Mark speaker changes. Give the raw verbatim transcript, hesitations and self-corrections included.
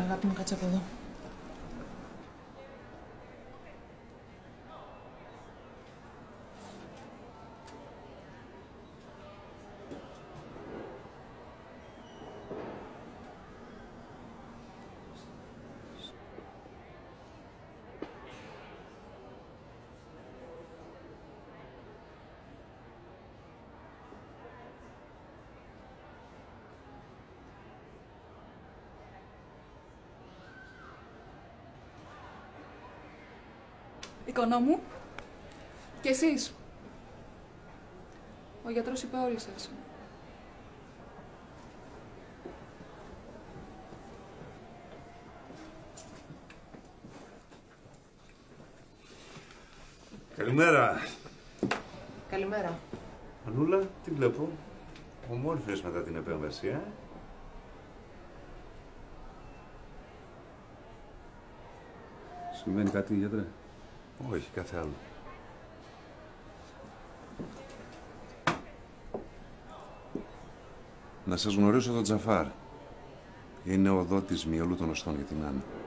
Speaker 1: Έλα, αγάπη μου, κάτσε από εδώ. Εικονό μου. Και εσείς. Ο γιατρός είπε όλοι σας.
Speaker 2: Καλημέρα.
Speaker 1: Καλημέρα.
Speaker 2: Μανούλα, τι βλέπω. Ομόρφες μετά την επέμβαση, ε.
Speaker 3: Συμβαίνει κάτι, γιατρέ?
Speaker 2: Όχι, κάθε άλλο.
Speaker 3: Να σας γνωρίσω τον Τζαφάρ. Είναι ο δότης μυελού των οστών για την Άννα.